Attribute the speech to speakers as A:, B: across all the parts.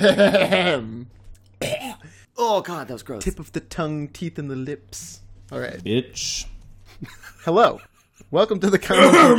A: Oh, God, that was gross.
B: Tip of the tongue, teeth in the lips. All right.
C: Bitch.
B: Hello. Welcome to the common.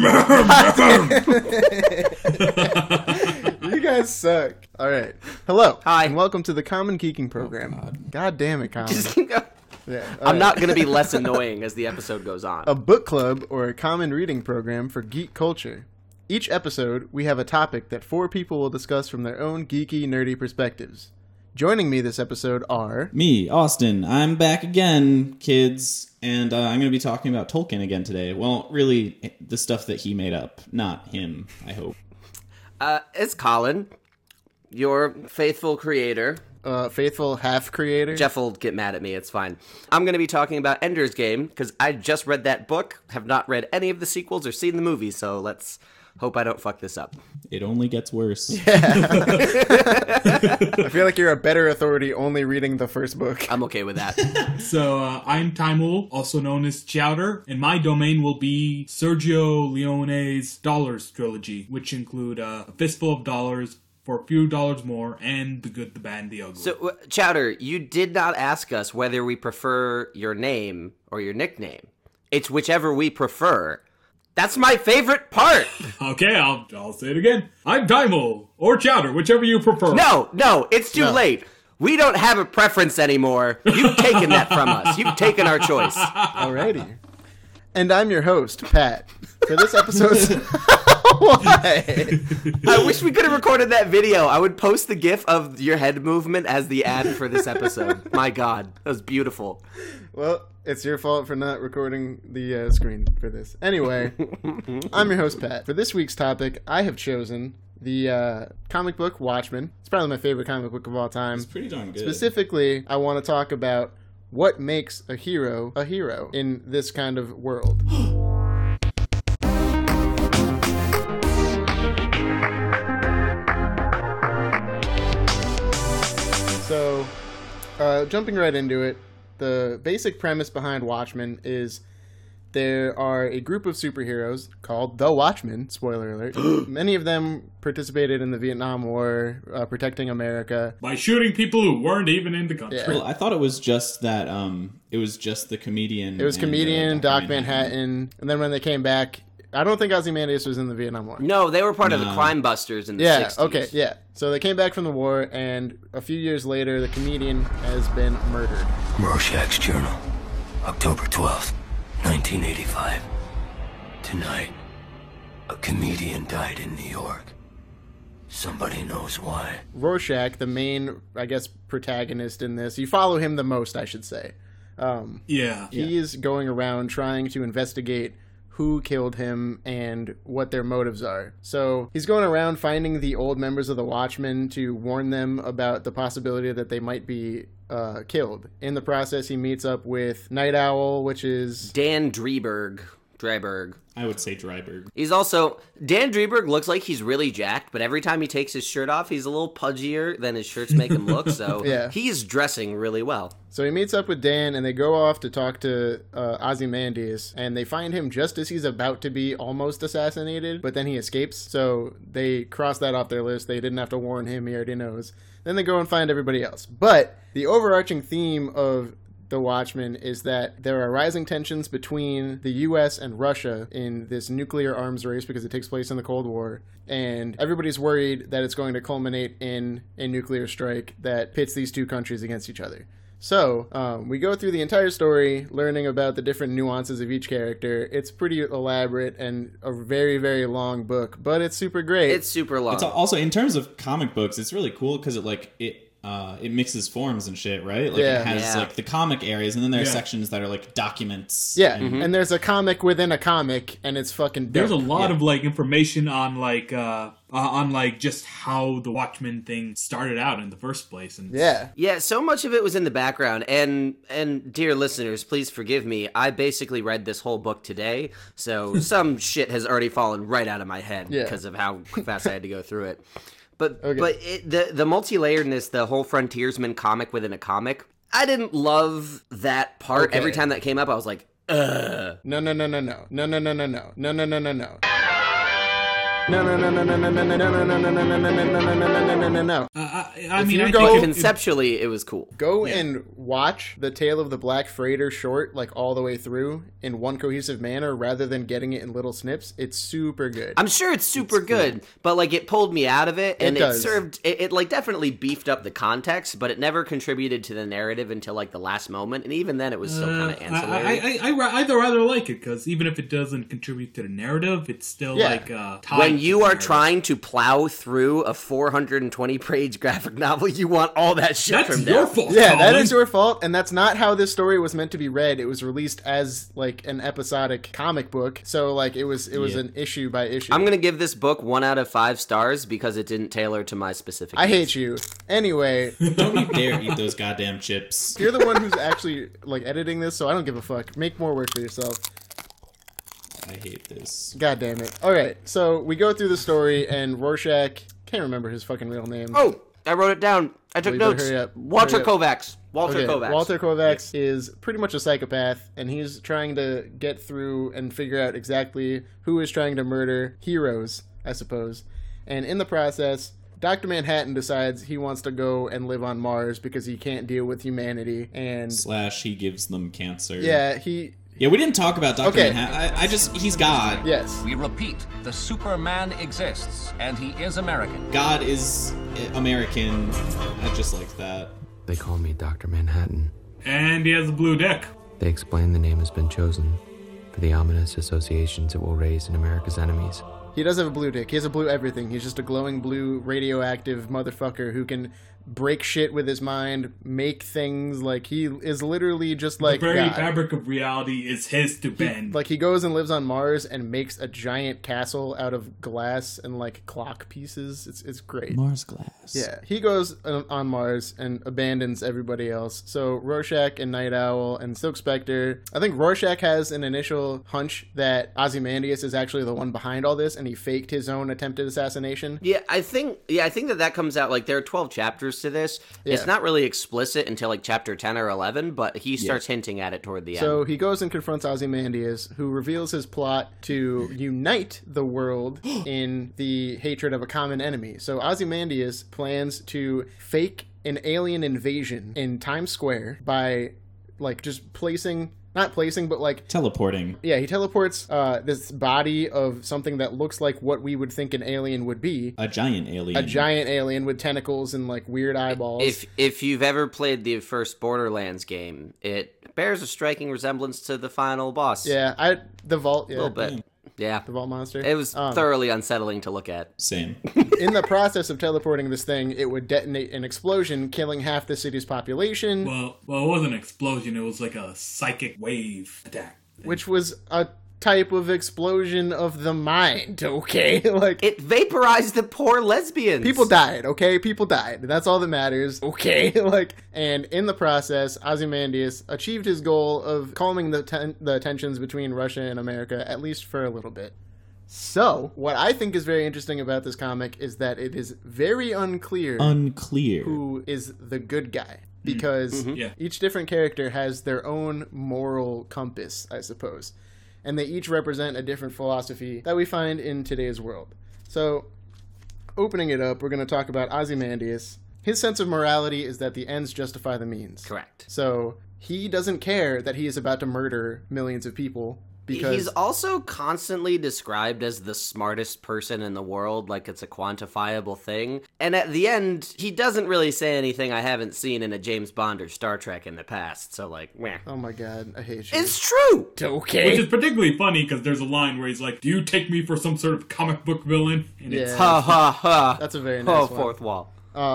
B: You guys suck. All right. Hello.
A: Hi.
B: And welcome to the Common Geeking Program. God damn it, Common. Yeah, all
A: I'm
B: right.
A: not going to be less annoying as the episode goes on.
B: A book club or a common reading program for geek culture. Each episode, we have a topic that four people will discuss from their own geeky, nerdy perspectives. Joining me this episode are...
C: Me, Austin. I'm back again, kids. And I'm going to be talking about Tolkien again today. Well, really, the stuff that he made up. Not him, I hope.
A: It's Colin, your faithful creator.
B: faithful half-creator.
A: Jeff will get mad at me, it's fine. I'm going to be talking about Ender's Game, because I just read that book, have not read any of the sequels or seen the movie, so let's hope I don't fuck this up.
C: It only gets worse.
B: I feel like you're a better authority only reading the first book.
A: I'm okay with that.
D: So, I'm Timul, also known as Chowder, and my domain will be Sergio Leone's Dollars trilogy, which include A Fistful of Dollars, For a Few Dollars More, and The Good, the Bad, and the Ugly.
A: So, Chowder, you did not ask us whether we prefer your name or your nickname. It's whichever we prefer. That's my favorite part.
D: Okay, I'll say it again. I'm Timul, or Chowder, whichever you prefer.
A: No, it's too late. We don't have a preference anymore. You've taken that from us. You've taken our choice.
B: Alrighty. And I'm your host, Pat. For this episode's... Why?
A: I wish we could have recorded that video. I would post the gif of your head movement as the ad for this episode. My God, that was beautiful.
B: Well, it's your fault for not recording the screen for this. Anyway, I'm your host, Pat. For this week's topic, I have chosen the comic book Watchmen. It's probably my favorite comic book of all time.
C: It's pretty darn good.
B: Specifically, I want to talk about what makes a hero in this kind of world. So, jumping right into it, the basic premise behind Watchmen is there are a group of superheroes called the Watchmen, spoiler alert. Many of them participated in the Vietnam War, protecting America.
D: By shooting people who weren't even in the country.
B: Yeah.
C: Well, I thought it was just that, it was just the comedian.
B: It was
C: and,
B: comedian, Doc Manhattan, and then when they came back, I don't think Ozymandias was in the Vietnam War.
A: No, they were part of the Crime Busters in the 60s.
B: Okay, yeah. So they came back from the war, and a few years later, the comedian has been murdered.
E: Rorschach's Journal, October 12th, 1985. Tonight, a comedian died in New York. Somebody knows why.
B: Rorschach, the main, I guess, protagonist in this, you follow him the most, I should say.
D: Yeah.
B: He is going around trying to investigate who killed him and what their motives are. So he's going around finding the old members of the Watchmen to warn them about the possibility that they might be killed. In the process, he meets up with Night Owl, which is...
A: Dan Dreiberg.
C: I would say Dryberg.
A: He's also... Dan Dreiberg looks like he's really jacked, but every time he takes his shirt off, he's a little pudgier than his shirts make him look, so
B: Yeah.
A: he's dressing really well.
B: So he meets up with Dan, and they go off to talk to Ozymandias, and they find him just as he's about to be almost assassinated, but then he escapes, so they cross that off their list. They didn't have to warn him, he already knows. Then they go and find everybody else. But the overarching theme of The Watchmen is that there are rising tensions between the U.S. and Russia in this nuclear arms race because it takes place in the Cold War, and everybody's worried that it's going to culminate in a nuclear strike that pits these two countries against each other. So, we go through the entire story, learning about the different nuances of each character. It's pretty elaborate and a very, very long book, but it's super great.
A: It's super long.
C: It's also, in terms of comic books, it's really cool because it mixes forms and shit, right? Like
B: Yeah.
C: it has
A: Yeah.
C: like the comic areas, and then there are
D: Yeah.
C: sections that are like documents.
B: Yeah,
C: and-
B: and there's a comic within a comic, and it's fucking dope.
D: There's a lot of like information on just how the Watchmen thing started out in the first place, and
B: Yeah.
A: Yeah, so much of it was in the background, and dear listeners, please forgive me. I basically read this whole book today, so some shit has already fallen right out of my head
B: Yeah.
A: because of how fast I had to go through it. But
B: Okay.
A: the multi-layeredness, the whole frontiersman comic within a comic, I didn't love that part.
B: Okay.
A: Every time that came up, I was like, ugh.
B: No. No.
D: I
B: If
D: mean,
B: you
D: I
B: go-
D: think
A: Conceptually, it was cool.
B: Go and watch The Tale of the Black Freighter short, like all the way through in one cohesive manner rather than getting it in little snips. It's super good.
A: I'm sure it's super good, but like it pulled me out of it, and
B: It does.
A: it like definitely beefed up the context, but it never contributed to the narrative until like the last moment, and even then it was still kind of ancillary.
D: I'd rather like it because even if it doesn't contribute to the narrative, it's still
B: Yeah.
D: like tied
A: When
D: to
A: you
D: the
A: are
D: narrative.
A: trying to plow through a 420-page graphic novel, you want all that shit
D: That's
A: from
D: your
A: down.
D: fault.
B: Yeah, that
D: Colin.
B: is your fault, and that's not how this story was meant to be read. It was released as like an episodic comic book, so like it was an issue by issue.
A: I'm gonna give this book 1 out of 5 stars because it didn't tailor to my specific.
B: I
A: needs.
B: hate you. Anyway,
C: Don't you dare eat those goddamn chips.
B: you're the one who's actually like editing this, so I don't give a fuck. Make more work for yourself.
C: I hate this.
B: God damn it. All right, so we go through the story, and Rorschach can't remember his fucking real name.
A: Oh, I wrote it down. I took
B: you better
A: notes.
B: hurry up.
A: Walter
B: Hurry up.
A: Kovacs. Walter
B: Okay,
A: Kovacs.
B: Walter Kovacs is pretty much a psychopath, and he's trying to get through and figure out exactly who is trying to murder heroes, I suppose. And in the process, Dr. Manhattan decides he wants to go and live on Mars because he can't deal with humanity. And
C: / he gives them cancer.
B: yeah,
C: Yeah, we didn't talk about Dr.
B: Okay.
C: Manhattan. He's God.
B: yes.
F: We repeat, the Superman exists, and he is American.
C: God is American. I just like that.
G: They call me Dr. Manhattan.
D: And he has a blue dick.
G: They explain the name has been chosen for the ominous associations it will raise in America's enemies.
B: He does have a blue dick. He has a blue everything. He's just a glowing blue radioactive motherfucker who can break shit with his mind, make things. Like, he is literally just like
D: The very
B: God.
D: fabric of reality is his to bend.
B: Like, he goes and lives on Mars and makes a giant castle out of glass and like clock pieces. It's great.
C: Mars glass.
B: Yeah, he goes on Mars and abandons everybody else. So Rorschach and Night Owl and Silk Spectre. I think Rorschach has an initial hunch that Ozymandias is actually the one behind all this, and he faked his own attempted assassination.
A: Yeah, I think that comes out, like, there are 12 chapters to this.
B: Yeah.
A: It's not really explicit until like chapter 10 or 11, but he starts hinting at it toward the
B: So
A: end.
B: he goes and confronts Ozymandias, who reveals his plot to unite the world in the hatred of a common enemy. So Ozymandias plans to fake an alien invasion in Times Square by like just
C: Teleporting.
B: yeah, he teleports this body of something that looks like what we would think an alien would be.
C: A giant alien.
B: A giant alien with tentacles and like weird eyeballs.
A: If you've ever played the first Borderlands game, it bears a striking resemblance to the final boss.
B: The vault,
A: A little bit. Yeah.
B: the vault monster.
A: It was thoroughly unsettling to look at.
C: Same.
B: In the process of teleporting this thing, it would detonate an explosion, killing half the city's population,
D: Well, it wasn't an explosion. It was like a psychic wave attack.
B: which was a type of explosion of the mind, okay? Like,
A: It vaporized the poor lesbians.
B: people died, okay? People died. That's all that matters, okay? Like, and in the process, Ozymandias achieved his goal of calming the tensions between Russia and America, at least for a little bit. So, what I think is very interesting about this comic is that it is very unclear
C: Unclear.
B: who is the good guy. Because
D: Yeah.
B: each different character has their own moral compass, I suppose. And they each represent a different philosophy that we find in today's world. So, opening it up, we're going to talk about Ozymandias. His sense of morality is that the ends justify the means.
A: Correct.
B: So, he doesn't care that he is about to murder millions of people because
A: He's also constantly described as the smartest person in the world, like it's a quantifiable thing. And at the end, he doesn't really say anything I haven't seen in a James Bond or Star Trek in the past. So, like, meh.
B: oh my god, I hate you.
A: It's true!
B: okay.
D: Which is particularly funny because there's a line where he's like, "Do you take me for some sort of comic book villain?" And it's
B: Yeah.
A: Ha ha ha.
B: That's a very nice one.
A: Fourth wall.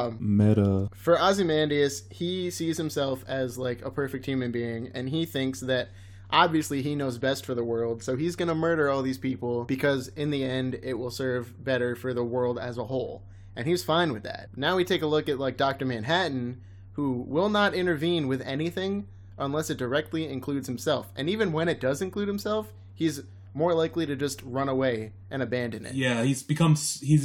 C: Meta.
B: For Ozymandias, he sees himself as like a perfect human being, and he thinks that obviously he knows best for the world, so he's gonna murder all these people because in the end it will serve better for the world as a whole. And he's fine with that. Now we take a look at like Dr. Manhattan, who will not intervene with anything unless it directly includes himself. And even when it does include himself, he's more likely to just run away and abandon it.
D: Yeah, he's become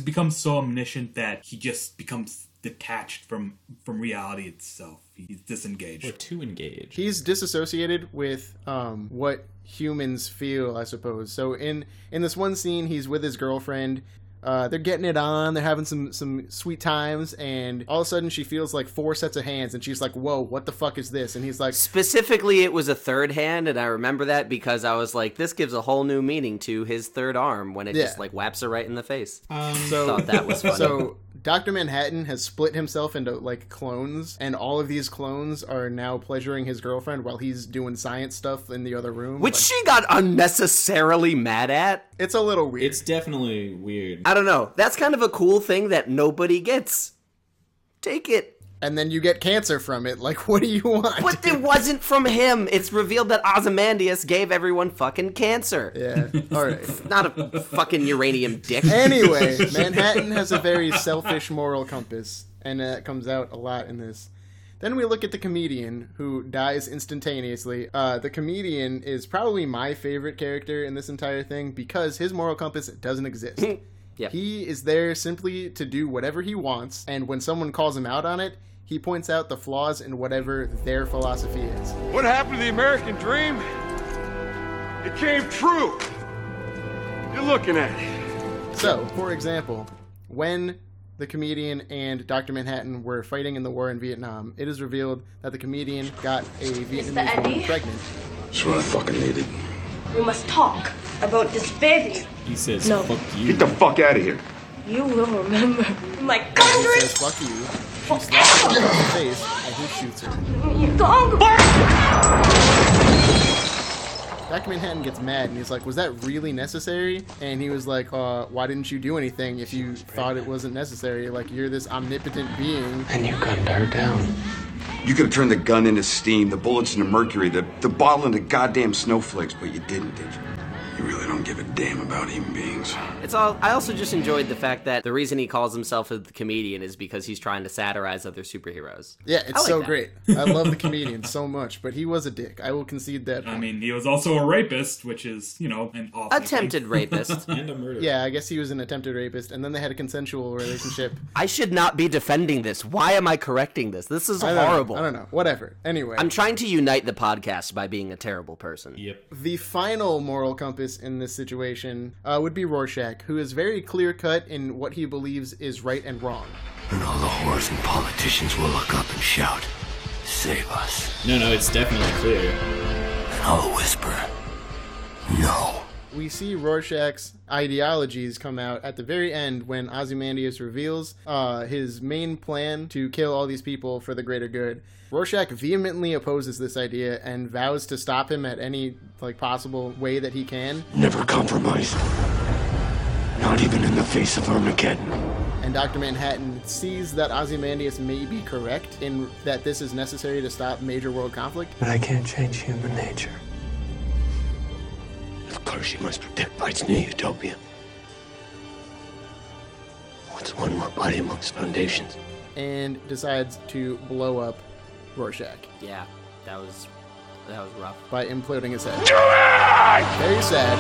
D: so omniscient that he just becomes detached from reality itself. He's disengaged.
C: Or too engaged.
B: He's disassociated with what humans feel, I suppose. So in this one scene, he's with his girlfriend. They're getting it on. They're having some sweet times, and all of a sudden she feels like 4 sets of hands, and she's like, "Whoa, what the fuck is this?" And he's like,
A: Specifically, it was a third hand, and I remember that because I was like, this gives a whole new meaning to his third arm when it just like whaps her right in the face. Thought that was funny.
B: So Dr. Manhattan has split himself into like clones, and all of these clones are now pleasuring his girlfriend while he's doing science stuff in the other room.
A: Which she got unnecessarily mad at.
B: It's a little weird.
C: It's definitely weird.
A: I don't know. That's kind of a cool thing that nobody gets. Take it.
B: And then you get cancer from it. Like, what do you want?
A: But it wasn't from him. It's revealed that Ozymandias gave everyone fucking cancer.
B: Yeah. All right.
A: Not a fucking uranium dick.
B: Anyway, Manhattan has a very selfish moral compass, and that comes out a lot in this. Then we look at the comedian, who dies instantaneously. The comedian is probably my favorite character in this entire thing because his moral compass doesn't exist.
A: Yep.
B: He is there simply to do whatever he wants, and when someone calls him out on it, he points out the flaws in whatever their philosophy is.
H: What happened to the American dream? It came true. You're looking at it.
B: So, for example, when the comedian and Dr. Manhattan were fighting in the war in Vietnam, it is revealed that the comedian got a Vietnamese woman pregnant.
H: That's what I fucking needed.
I: We must talk about this baby.
C: He says,
I: No.
C: fuck you.
H: Get the fuck out of here.
I: You will remember my
B: He
I: country.
B: says, "Fuck you." She slaps him across the face, and he shoots her.
I: You don't.
B: Dr. Manhattan gets mad, and he's like, "Was that really necessary?" And he was like, "Why didn't you do anything if you thought it wasn't necessary? Like, you're this omnipotent being."
E: And you gunned her down.
H: You could have turned the gun into steam, the bullets into mercury, the bottle into goddamn snowflakes, but you didn't, did you? You really don't give a damn about human beings.
A: I also just enjoyed the fact that the reason he calls himself a comedian is because he's trying to satirize other superheroes.
B: Yeah,
A: I
B: it's
A: like
B: so
A: that.
B: great. I love the comedian so much, but he was a dick. I will concede that.
D: I mean, he was also a rapist, which is, an awful
A: Attempted rapist.
C: And a murder.
B: Yeah, I guess he was an attempted rapist, and then they had a consensual relationship.
A: I should not be defending this. Why am I correcting this? This is
B: I don't know.
A: horrible.
B: I don't know. Whatever. Anyway,
A: I'm trying to unite the podcast by being a terrible person.
C: Yep.
B: the final moral compass in this situation would be Rorschach, who is very clear-cut in what he believes is right and wrong.
E: And all the whores and politicians will look up and shout, "Save us."
C: No, it's definitely clear.
E: And I'll whisper, "No."
B: We see Rorschach's ideologies come out at the very end when Ozymandias reveals his main plan to kill all these people for the greater good. Rorschach vehemently opposes this idea and vows to stop him at any possible way that he can.
E: Never compromise. Not even in the face of Armageddon.
B: And Dr. Manhattan sees that Ozymandias may be correct in that this is necessary to stop major world conflict.
E: But I can't change human nature. Of course you must protect Bite's new utopia. What's one more body amongst foundations?
B: And decides to blow up Rorschach
A: Yeah, that was rough.
B: by imploding his head. Very sad.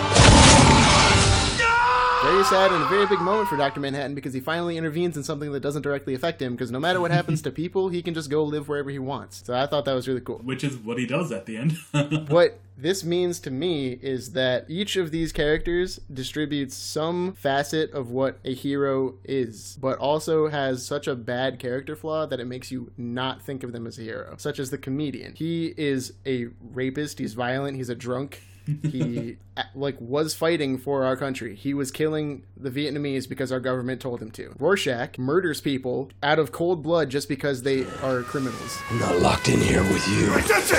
B: Very sad and a very big moment for Dr. Manhattan because he finally intervenes in something that doesn't directly affect him because no matter what happens to people, he can just go live wherever he wants. So I thought that was really cool.
D: Which is what he does at the end.
B: What this means to me is that each of these characters distributes some facet of what a hero is, but also has such a bad character flaw that it makes you not think of them as a hero, such as the comedian. He is a rapist, he's violent, he's a drunk. He was fighting for our country. He was killing the Vietnamese because our government told him to. Rorschach murders people out of cold blood just because they are criminals.
E: I'm not locked in here with you.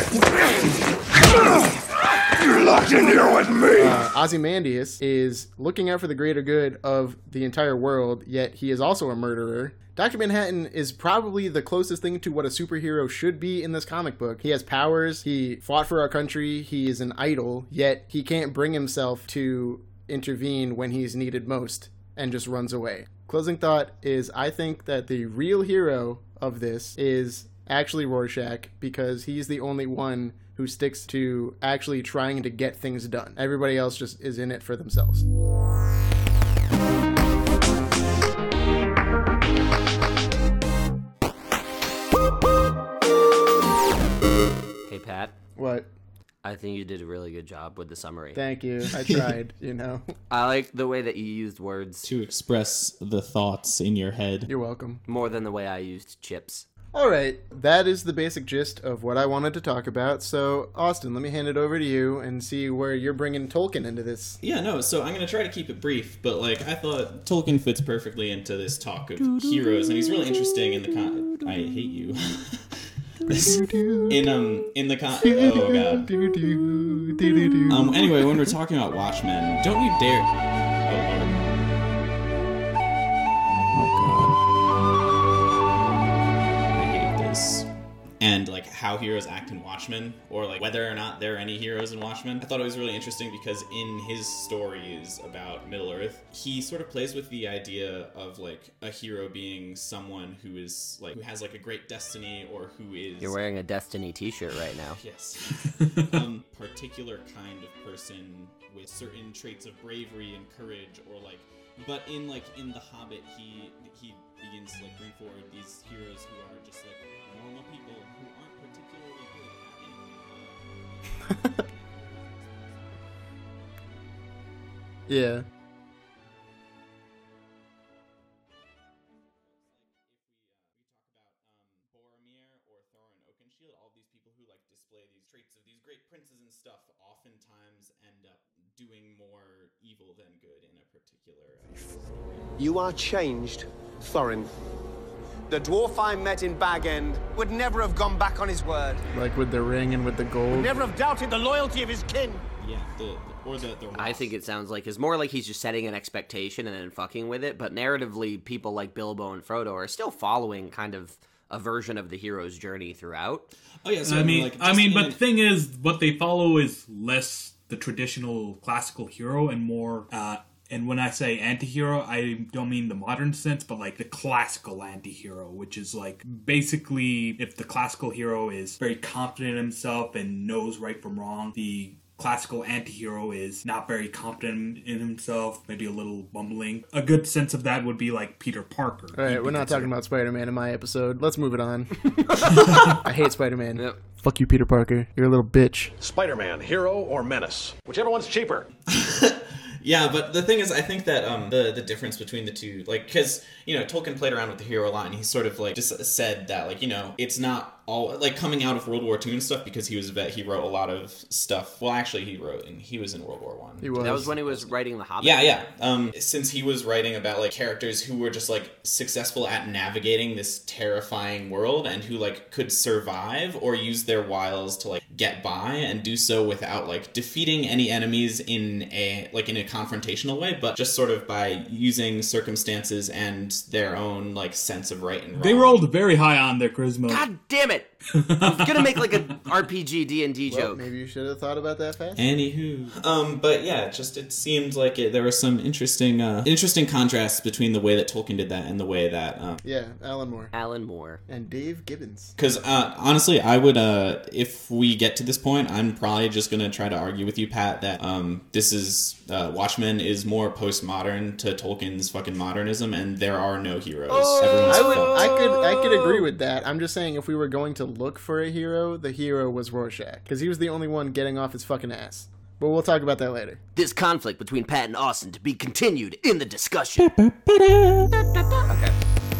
E: You're locked in here with me.
B: Ozymandias is looking out for the greater good of the entire world, yet he is also a murderer. Dr. Manhattan is probably the closest thing to what a superhero should be in this comic book. He has powers, he fought for our country, he is an idol, yet he can't bring himself to intervene when he's needed most and just runs away. Closing thought is I think that the real hero of this is actually Rorschach because he's the only one who sticks to actually trying to get things done. Everybody else just is in it for themselves.
A: Hey, Pat.
B: What?
A: I think you did a really good job with the summary.
B: Thank you. I tried,
A: I like the way that you used words
C: To express the thoughts in your head.
B: You're welcome.
A: more than the way I used chips.
B: All right, that is the basic gist of what I wanted to talk about. So, Austin, let me hand it over to you and see where you're bringing Tolkien into this.
C: Yeah, no, so I'm going to try to keep it brief, but, like, I thought Tolkien fits perfectly into this talk of heroes, and he's really interesting in the I hate you. in the oh, God. Anyway, when we're talking about Watchmen, don't you dare... Oh, Lord. And like how heroes act in Watchmen, or like whether or not there are any heroes in Watchmen. I thought it was really interesting because in his stories about Middle-earth, he sort of plays with the idea of like a hero being someone who is like, who has like a great destiny, or who is...
A: You're wearing a Destiny t-shirt right now.
C: Yes. Particular kind of person with certain traits of bravery and courage, or like, but in The Hobbit, he begins to like bring forward these heroes who are just like normal people who aren't particularly good at anything.
B: Yeah.
C: Boromir or Thorin Oakenshield, all these people who like display these traits of these great princes and stuff, oftentimes end up doing more evil than good in a particular story.
J: You are changed, Thorin. The dwarf I met in Bag End would never have gone back on his word.
B: Like with the ring and with the gold.
J: Would never have doubted the loyalty of his kin.
C: Yeah, the
A: I think it sounds like it's more like he's just setting an expectation and then fucking with it, but narratively, people like Bilbo and Frodo are still following kind of a version of the hero's journey throughout.
C: Oh yeah, so
D: but the thing is, what they follow is less the traditional classical hero and more, and when I say anti-hero, I don't mean the modern sense, but like the classical anti-hero, which is like basically if the classical hero is very confident in himself and knows right from wrong, the classical anti-hero is not very confident in himself, maybe a little bumbling. A good sense of that would be like Peter Parker.
B: All right, we're not talking about Spider-Man in my episode. Let's move it on. I hate Spider-Man.
A: Yep.
B: Fuck you, Peter Parker. You're a little bitch.
K: Spider-Man, hero or menace? Whichever one's cheaper.
C: Yeah, but the thing is, I think that the difference between the two, like, because, Tolkien played around with the hero line. He sort of, like, just said that, like, it's not all, like, coming out of World War II and stuff, because he was a vet, he wrote a lot of stuff. Well, actually, he was in World War I.
B: He was.
A: That was when he was writing The Hobbit.
C: Yeah. Since he was writing about, like, characters who were just, like, successful at navigating this terrifying world and who, like, could survive or use their wiles to, like, get by and do so without, like, defeating any enemies in a confrontational way, but just sort of by using circumstances and their own, like, sense of right and wrong.
D: They rolled very high on their charisma.
A: God damn it! I was gonna make like a RPG D&D
B: Well,
A: joke.
B: maybe you should have thought about that fast.
C: Anywho. But yeah, it seemed like there was some interesting contrasts between the way that Tolkien did that and the way that...
B: Yeah, Alan Moore.
C: And
B: Dave Gibbons.
C: Because, honestly, I would, if we get to this point, I'm probably just going to try to argue with you, Pat, that this is... Watchmen is more postmodern to Tolkien's fucking modernism, and there are no heroes.
B: I could agree with that. I'm just saying, if we were going to look for a hero, the hero was Rorschach, because he was the only one getting off his fucking ass. But we'll talk about that later.
A: This conflict between Pat and Austin to be continued in the discussion. Okay.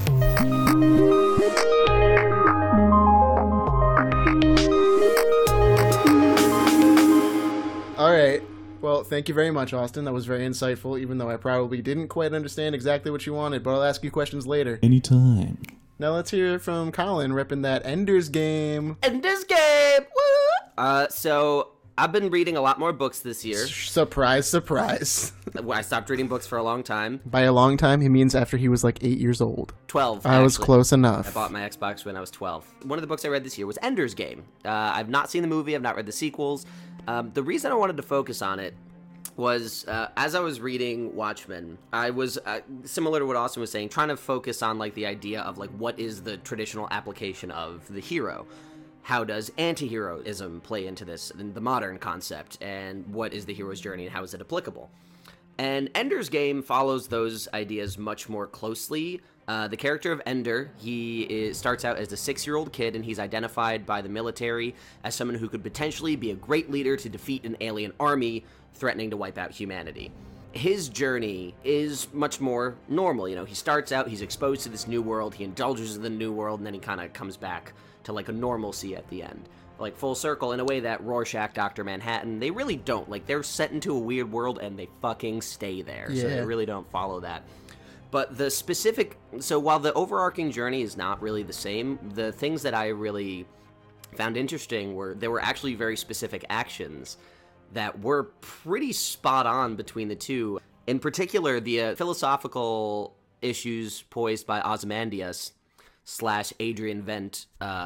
B: All right. Well, thank you very much, Austin. That was very insightful, even though I probably didn't quite understand exactly what you wanted, but I'll ask you questions later.
C: Anytime.
B: Now let's hear from Colin repping that Ender's Game.
A: Ender's Game! Woo! So, I've been reading a lot more books this year.
B: Surprise, surprise.
A: I stopped reading books for a long time.
B: By a long time, he means after he was like 8 years old.
A: 12,
B: I was close enough.
A: I bought my Xbox when I was 12. One of the books I read this year was Ender's Game. I've not seen the movie, I've not read the sequels. The reason I wanted to focus on it was, as I was reading Watchmen, I was, similar to what Austin was saying, trying to focus on, like, the idea of, like, what is the traditional application of the hero? How does anti-heroism play into this, in the modern concept? And what is the hero's journey and how is it applicable? And Ender's Game follows those ideas much more closely The character of Ender, starts out as a 6-year-old kid, and he's identified by the military as someone who could potentially be a great leader to defeat an alien army threatening to wipe out humanity. His journey is much more normal. He starts out, he's exposed to this new world, he indulges in the new world, and then he kind of comes back to like a normalcy at the end. Like full circle in a way that Rorschach, Dr. Manhattan, they really don't. Like they're set into a weird world and they fucking stay there.
B: Yeah.
A: So they really don't follow that. But so while the overarching journey is not really the same, the things that I really found interesting there were actually very specific actions that were pretty spot on between the two. In particular, the philosophical issues posed by Ozymandias / Adrian Veidt.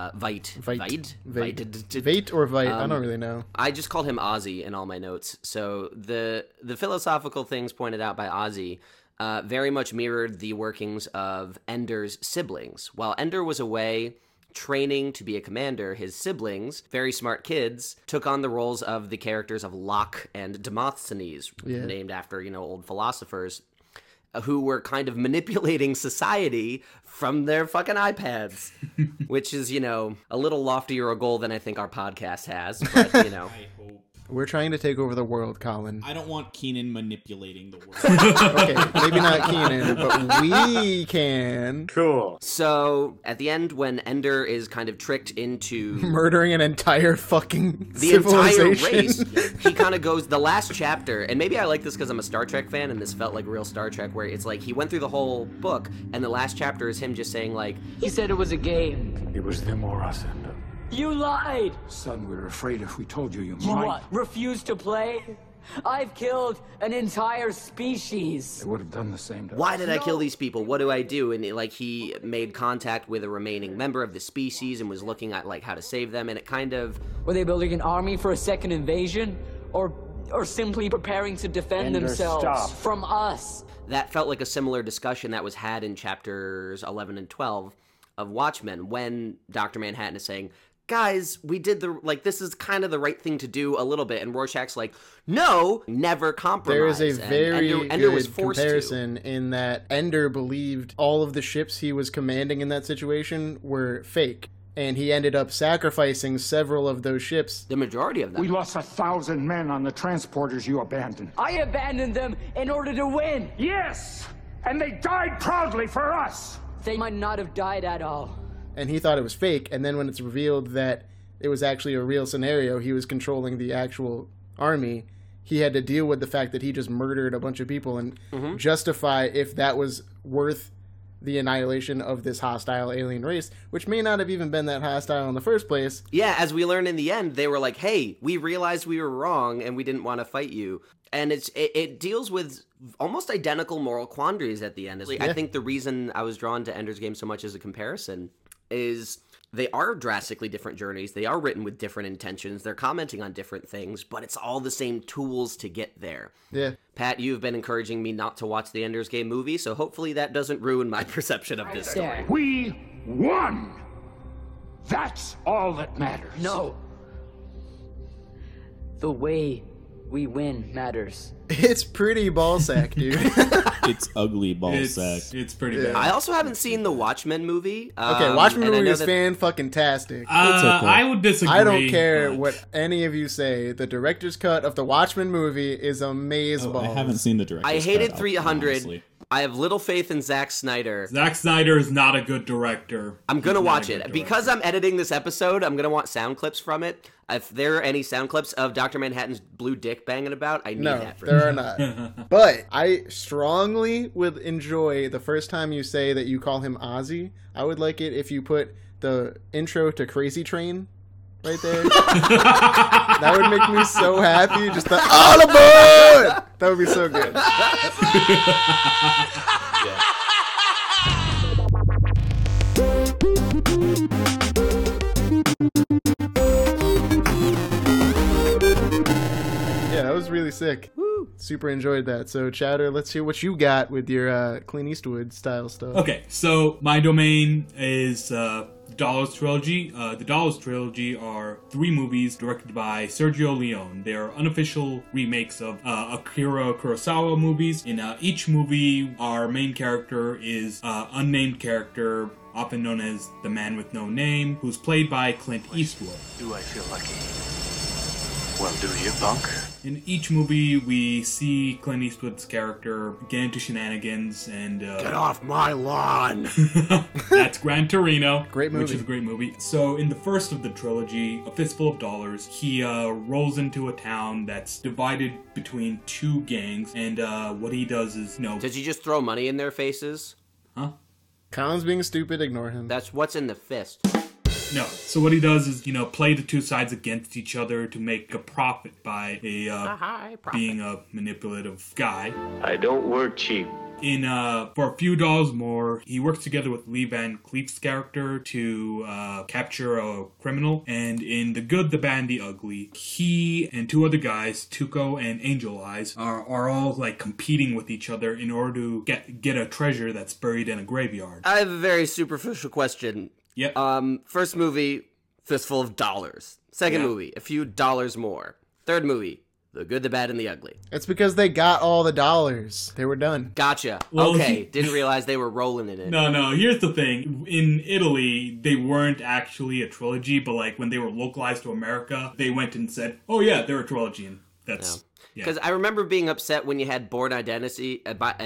B: Veidt or Veidt? I don't really know.
A: I just called him Ozzy in all my notes. So the philosophical things pointed out by Ozzy very much mirrored the workings of Ender's siblings. While Ender was away training to be a commander, his siblings, very smart kids, took on the roles of the characters of Locke and Demosthenes, named after, old philosophers, who were kind of manipulating society from their fucking iPads, which is, a little loftier a goal than I think our podcast has, but,
C: I hope.
B: We're trying to take over the world, Colin.
C: I don't want Keenan manipulating the world.
B: Okay, maybe not Keenan, but we can.
L: Cool.
A: So, at the end, when Ender is kind of tricked into
B: murdering an entire fucking
A: the entire
B: civilization.
A: race, he kind of goes, the last chapter, and maybe I like this because I'm a Star Trek fan, and this felt like real Star Trek, where it's like he went through the whole book, and the last chapter is him just saying, like,
M: he said it was a game.
E: It was them or us, Ender.
M: You lied!
E: Son, we were afraid if we told you, you
M: You
E: might.
M: what, refuse to play? I've killed an entire species.
E: They would have done the same to us.
A: Why did I kill these people? What do I do? And he made contact with a remaining member of the species and was looking at like how to save them, and it kind of...
M: Were they building an army for a second invasion? Or simply preparing to defend themselves from us?
A: That felt like a similar discussion that was had in chapters 11 and 12 of Watchmen, when Dr. Manhattan is saying, guys, we did this is kind of the right thing to do a little bit. And Rorschach's like, no, never compromise.
B: There is a very
A: Ender
B: good
A: was forced
B: comparison in that Ender believed all of the ships he was commanding in that situation were fake. And he ended up sacrificing several of those ships.
A: The majority of them.
E: We lost 1,000 men on the transporters you abandoned.
M: I abandoned them in order to win.
E: Yes! And they died proudly for us!
M: They might not have died at all.
B: And he thought it was fake, and then when it's revealed that it was actually a real scenario, he was controlling the actual army, he had to deal with the fact that he just murdered a bunch of people and justify if that was worth the annihilation of this hostile alien race, which may not have even been that hostile in the first place.
A: Yeah, as we learn in the end, they were like, hey, we realized we were wrong and we didn't want to fight you. And it deals with almost identical moral quandaries at the end.
B: Yeah.
A: I think the reason I was drawn to Ender's Game so much as a comparison is they are drastically different journeys. They are written with different intentions. They're commenting on different things, but it's all the same tools to get there.
B: Yeah.
A: Pat, you've been encouraging me not to watch the Ender's Game movie, so hopefully that doesn't ruin my perception of this story.
E: We won! That's all that matters.
M: No. The way we win matters.
B: It's pretty ballsack, dude.
C: It's ugly ballsack.
D: It's pretty bad.
A: I also haven't seen the Watchmen movie.
B: Okay, Watchmen
A: and I
B: movie
A: know
B: is
A: that-
B: fan-fucking-tastic.
D: I would disagree.
B: I don't care what any of you say. The director's cut of the Watchmen movie is amazeballs.
C: I haven't seen the director's
A: I hated
C: cut,
A: 300.
C: honestly.
A: I have little faith in Zack Snyder.
D: Zack Snyder is not a good director.
A: I'm going to
D: He's not
A: watch
D: a good
A: it.
D: director.
A: Because I'm editing this episode, I'm going to want sound clips from it. If there are any sound clips of Dr. Manhattan's blue dick banging about, I need that for
B: there are not. But I strongly would enjoy the first time you say that you call him Ozzy. I would like it if you put the intro to Crazy Train right there. That would make me so happy. Just the all aboard! That would be so good. Yeah, that was really sick. Woo. Super enjoyed that. So, Chowder, let's hear what you got with your Clint Eastwood style stuff.
D: Okay, so my domain is Dollars Trilogy. The Dollars Trilogy are 3 movies directed by Sergio Leone. They are unofficial remakes of Akira Kurosawa movies. In each movie, our main character is unnamed character, often known as the Man with No Name, who's played by Clint Eastwood.
E: Do I feel lucky? Well, do you, punk?
D: In each movie, we see Clint Eastwood's character get into shenanigans and...
A: Get off my lawn!
D: That's Gran Torino.
B: Great movie.
D: Which is a great movie. So, in the first of the trilogy, A Fistful of Dollars, he rolls into a town that's divided between 2 gangs, and what he does is,
A: Did you just throw money in their faces?
D: Huh?
B: Colin's being stupid, ignore him.
A: That's what's in the fist.
D: No. So what he does is, play the 2 sides against each other to make a profit by being a manipulative guy.
E: I don't work cheap.
D: For a few dollars more, he works together with Lee Van Cleef's character to capture a criminal. And in The Good, the Bad, and the Ugly, he and 2 other guys, Tuco and Angel Eyes, are all competing with each other in order to get a treasure that's buried in a graveyard.
A: I have a very superficial question.
D: Yep.
A: First movie, Fistful of Dollars. Second movie, A Few Dollars More. Third movie, The Good, the Bad, and the Ugly.
B: It's because they got all the dollars. They were done.
A: Gotcha.
D: Well,
A: okay, didn't realize they were rolling in it.
D: No, here's the thing. In Italy, they weren't actually a trilogy, but when they were localized to America, they went and said, oh yeah, they're a trilogy, and that's...
A: Because I remember being upset when you had Born Identity...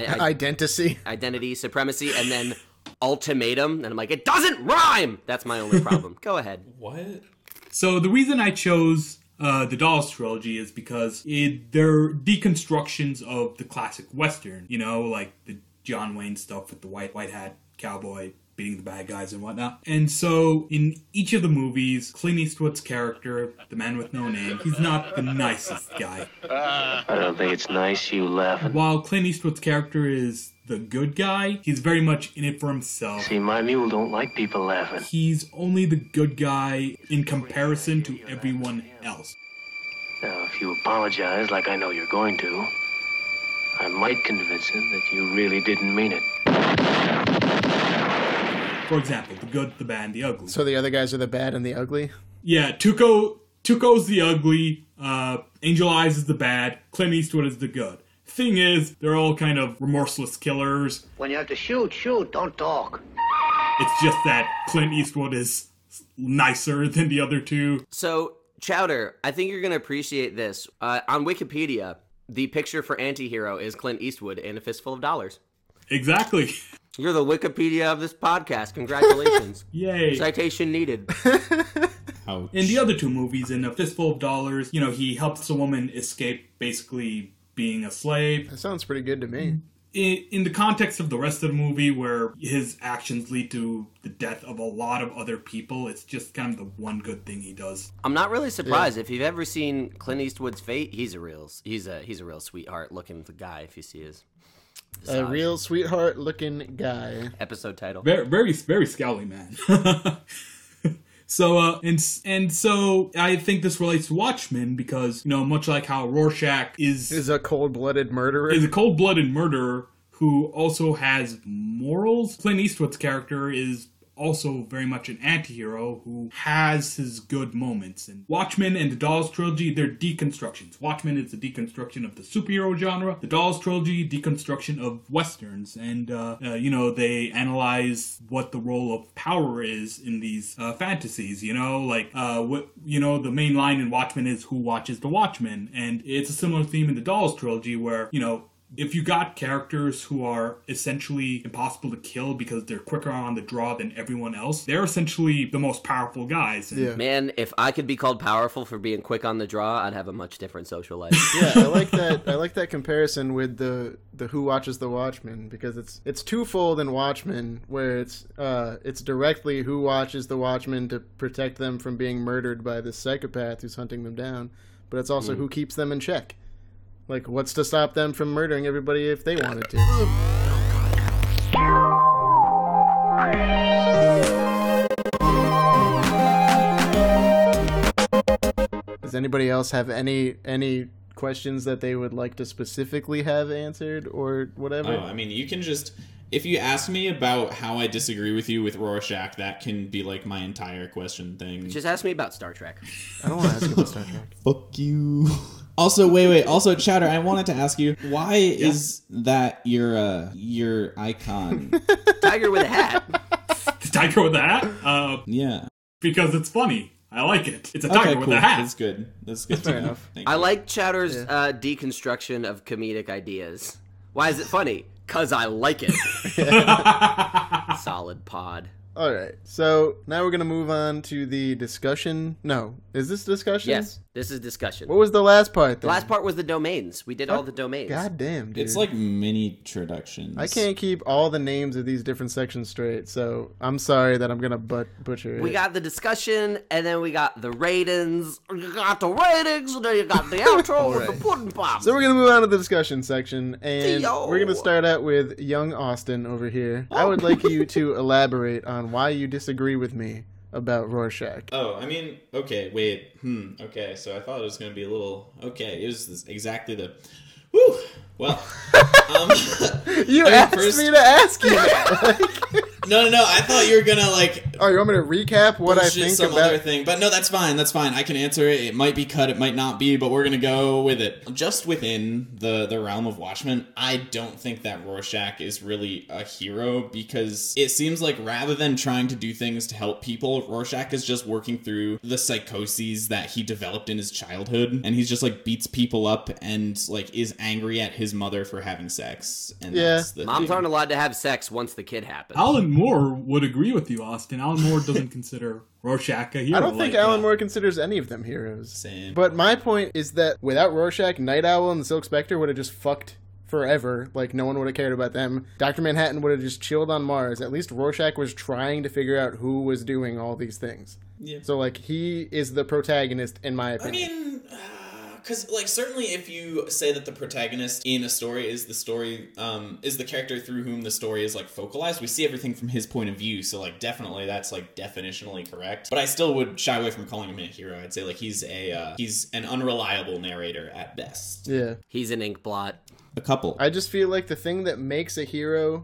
A: Identity Supremacy, and then... Ultimatum, and I'm like, it doesn't rhyme! That's my only problem. Go ahead.
C: What?
D: So the reason I chose the Dollars Trilogy is because they're deconstructions of the classic Western, like the John Wayne stuff with the white hat cowboy beating the bad guys and whatnot. And so in each of the movies, Clint Eastwood's character, the Man with No Name, he's not the nicest guy.
E: I don't think it's nice you laughing.
D: While Clint Eastwood's character is the good guy, he's very much in it for himself.
E: See, my mule don't like people laughing.
D: He's only the good guy in comparison to everyone else.
E: Now, if you apologize like I know you're going to, I might convince him that you really didn't mean it.
D: For example, The Good, the Bad, and the Ugly.
B: So the other guys are the bad and the ugly?
D: Yeah, Tuco's the ugly, Angel Eyes is the bad, Clint Eastwood is the good. Thing is, they're all kind of remorseless killers.
L: When you have to shoot, don't talk.
D: It's just that Clint Eastwood is nicer than the other 2.
A: So, Chowder, I think you're going to appreciate this. On Wikipedia, the picture for Antihero is Clint Eastwood in A Fistful of Dollars.
D: Exactly.
A: You're the Wikipedia of this podcast. Congratulations.
D: Yay.
A: Citation needed.
C: Ouch.
D: In the other 2 movies, in A Fistful of Dollars, he helps a woman escape basically being a slave.
B: That sounds pretty good to me.
D: In the context of the rest of the movie, where his actions lead to the death of a lot of other people, it's just kind of the one good thing he does.
A: I'm not really surprised. If you've ever seen Clint Eastwood's Fate, he's a real sweetheart looking guy. If you see his visage.
B: A real sweetheart looking guy.
A: Episode title.
D: Very, very, very scowly man. So, and so I think this relates to Watchmen because, much like how Rorschach is
B: a cold-blooded murderer.
D: Is a cold-blooded murderer who also has morals. Clint Eastwood's character is also very much an anti-hero who has his good moments. And Watchmen and the Dolls Trilogy, they're deconstructions. Watchmen is the deconstruction of the superhero genre. The Dolls Trilogy, deconstruction of Westerns. And, they analyze what the role of power is in these fantasies, the main line in Watchmen is who watches the Watchmen. And it's a similar theme in the Dolls Trilogy where, if you got characters who are essentially impossible to kill because they're quicker on the draw than everyone else, they're essentially the most powerful guys.
B: Yeah.
A: Man, if I could be called powerful for being quick on the draw, I'd have a much different social life.
B: Yeah, I like that. I like that comparison with the Who Watches the Watchmen, because it's twofold in Watchmen, where it's directly who watches the Watchmen to protect them from being murdered by this psychopath who's hunting them down, but it's also who keeps them in check. Like, what's to stop them from murdering everybody if they wanted to? Does anybody else have any questions that they would like to specifically have answered or whatever?
C: Oh, I mean, you can just If you ask me about how I disagree with you with Rorschach, that can be like my entire question thing.
A: Just ask me about Star Trek.
B: I don't want to ask you about Star Trek.
C: Fuck you. Also, wait. Also, Chowder, I wanted to ask you, why is that your icon?
A: Tiger with a hat.
D: The tiger with a hat?
C: Yeah.
D: Because it's funny. I like it. It's a tiger with a hat.
C: That's good. That's good.
B: Fair enough.
C: Thank
A: I
C: you.
A: like Chowder's deconstruction of comedic ideas. Why is it funny? 'Cause I like it. Solid pod.
B: All right, so now we're going to move on to the discussion. No, is this discussion?
A: Yes, this is discussion.
B: What was the last part
A: The
B: then?
A: last part was the domains. We did all the domains.
B: God damn, dude.
C: It's like mini introductions.
B: I can't keep all the names of these different sections straight, so I'm sorry that I'm going to butcher it.
A: We got the discussion, and then we got the ratings. You got the ratings, and then you got the outro with the pudding pop.
B: So we're going to move on to the discussion section, and
A: Yo.
B: we're going to start out with young Austin over here. I would like you to elaborate on why you disagree with me about Rorschach.
C: Oh, I mean, okay, wait. Okay, so I thought it was going to be a little... Okay, it was exactly the... Whew! Well,
B: You asked me to ask you.
C: No, I thought you were gonna like...
B: Oh, you want me to recap what I think
C: some
B: about...
C: other thing. But no, that's fine, I can answer it. It might be cut, it might not be, but we're gonna go with it. Just within the realm of Watchmen, I don't think that Rorschach is really a hero, because it seems like rather than trying to do things to help people, Rorschach is just working through the psychoses that he developed in his childhood, and he's just like beats people up and like is angry at his mother for having sex. And that's the
A: Moms
C: thing.
A: aren't allowed to have sex once the kid happens.
D: Alan Moore would agree with you, Austin. Alan Moore doesn't consider Rorschach a hero.
B: I don't think Alan Moore considers any of them heroes.
C: Same.
B: But my point is that without Rorschach, Night Owl and the Silk Spectre would have just fucked forever. Like, no one would have cared about them. Dr. Manhattan would have just chilled on Mars. At least Rorschach was trying to figure out who was doing all these things.
C: Yeah.
B: So, like, he is the protagonist, in my opinion.
C: I mean, because like certainly if you say that the protagonist in a story is the character through whom the story is like focalized, we see everything from his point of view. So like definitely that's like definitionally correct. But I still would shy away from calling him a hero. I'd say like he's an unreliable narrator at best.
B: Yeah.
A: He's an ink blot.
C: A couple.
B: I just feel like the thing that makes a hero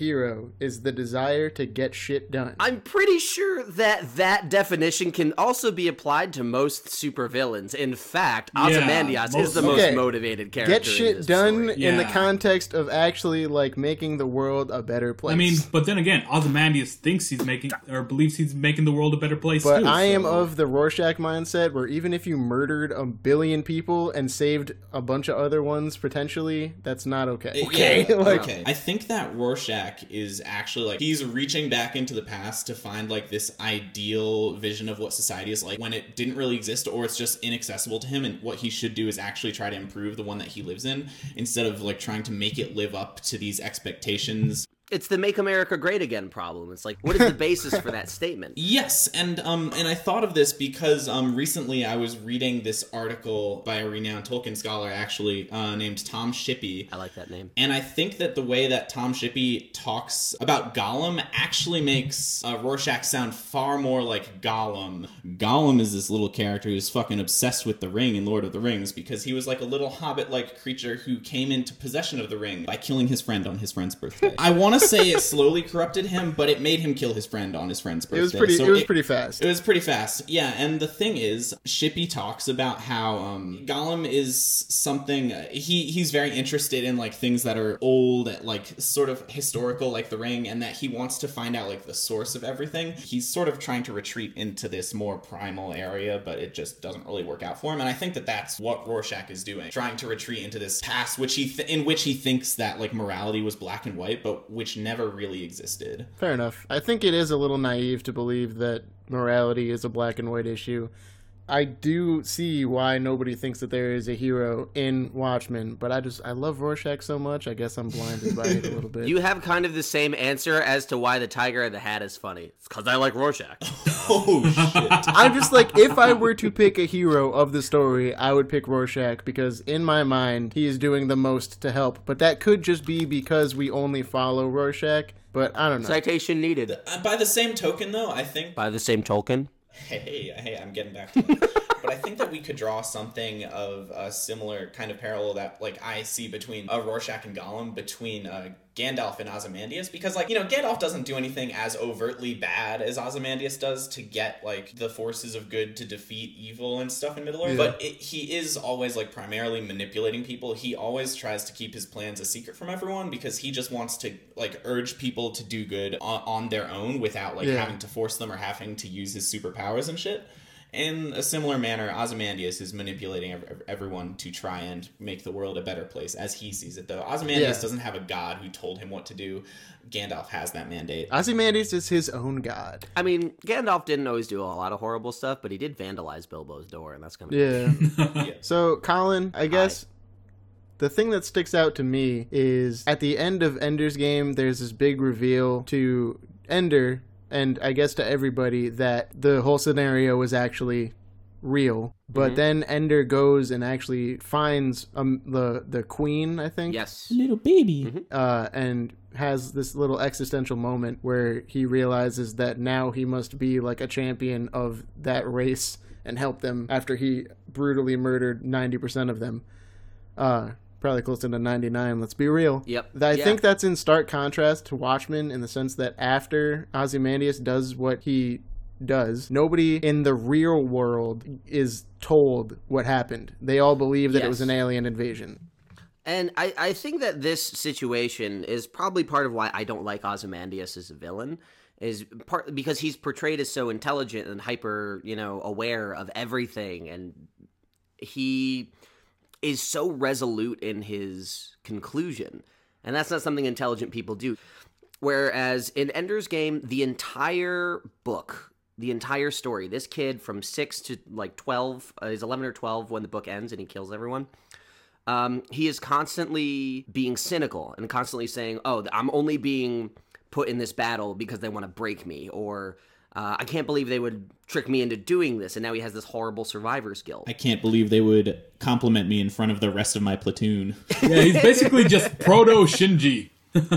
B: is the desire to get shit done.
A: I'm pretty sure that definition can also be applied to most supervillains. In fact, Ozymandias is the most motivated character.
B: Get shit
A: in this
B: done
A: story.
B: in the context of actually like making the world a better place.
D: I mean, but then again, Ozymandias thinks he's making, or believes he's making the world a better place
B: but
D: too.
B: I am of the Rorschach mindset where even if you murdered 1 billion people and saved a bunch of other ones potentially, that's not okay.
C: Okay.
B: Like,
C: Okay. I think that Rorschach is actually like he's reaching back into the past to find like this ideal vision of what society is like when it didn't really exist, or it's just inaccessible to him, and what he should do is actually try to improve the one that he lives in instead of like trying to make it live up to these expectations.
A: It's the Make America Great Again problem. It's like, what is the basis for that statement?
C: Yes, and I thought of this because recently I was reading this article by a renowned Tolkien scholar, actually, named Tom Shippey.
A: I like that name.
C: And I think that the way that Tom Shippey talks about Gollum actually makes Rorschach sound far more like Gollum. Gollum is this little character who's fucking obsessed with the ring in Lord of the Rings because he was like a little hobbit-like creature who came into possession of the ring by killing his friend on his friend's birthday. I want to say it slowly corrupted him, but it made him kill his friend on his friend's birthday.
B: It was pretty fast.
C: It was pretty fast, yeah. And the thing is, Shippey talks about how Gollum is something. He's very interested in like things that are old, like sort of historical, like the ring, and that he wants to find out like the source of everything. He's sort of trying to retreat into this more primal area, but it just doesn't really work out for him. And I think that that's what Rorschach is doing, trying to retreat into this past, in which he thinks that like morality was black and white, but which never really existed.
B: Fair enough. I think it is a little naive to believe that morality is a black and white issue. I do see why nobody thinks that there is a hero in Watchmen, but I love Rorschach so much, I guess I'm blinded by it a little bit.
A: You have kind of the same answer as to why the Tiger in the Hat is funny. It's because I like Rorschach.
C: Oh, shit.
B: I'm just like, if I were to pick a hero of the story, I would pick Rorschach, because in my mind, he is doing the most to help. But that could just be because we only follow Rorschach, but I don't know.
A: Citation needed.
C: By the same token, though, I think...
A: By the same token?
C: Hey, I'm getting back to that. but I think that we could draw something of a similar kind of parallel that, like, I see between Rorschach and Gollum, between Gandalf and Ozymandias, because, like, you know, Gandalf doesn't do anything as overtly bad as Ozymandias does to get, like, the forces of good to defeat evil and stuff in Middle-earth, but he is always, like, primarily manipulating people. He always tries to keep his plans a secret from everyone because he just wants to, like, urge people to do good on their own without, like, having to force them or having to use his superpowers and shit. In a similar manner, Ozymandias is manipulating everyone to try and make the world a better place, as he sees it, though. Ozymandias doesn't have a god who told him what to do. Gandalf has that mandate.
B: Ozymandias is his own god.
A: I mean, Gandalf didn't always do a lot of horrible stuff, but he did vandalize Bilbo's door, and that's kind of
B: So, Colin, I guess the thing that sticks out to me is at the end of Ender's Game, there's this big reveal to Ender, and I guess to everybody, that the whole scenario was actually real. But then Ender goes and actually finds the queen, I think.
A: Yes.
N: Little baby.
B: And has this little existential moment where he realizes that now he must be like a champion of that race and help them after he brutally murdered 90% of them. Probably closer to 99, let's be real.
A: Yep.
B: I think that's in stark contrast to Watchmen in the sense that after Ozymandias does what he does, nobody in the real world is told what happened. They all believe that it was an alien invasion.
A: And I think that this situation is probably part of why I don't like Ozymandias as a villain, is part because he's portrayed as so intelligent and hyper, aware of everything, and he is so resolute in his conclusion. And that's not something intelligent people do. Whereas in Ender's Game, the entire book, the entire story, this kid from 6 to like 12, he's 11 or 12 when the book ends and he kills everyone. He is constantly being cynical and constantly saying, oh, I'm only being put in this battle because they want to break me, or I can't believe they would trick me into doing this, and now he has this horrible survivor's guilt.
C: I can't believe they would compliment me in front of the rest of my platoon.
D: Yeah, he's basically just proto-Shinji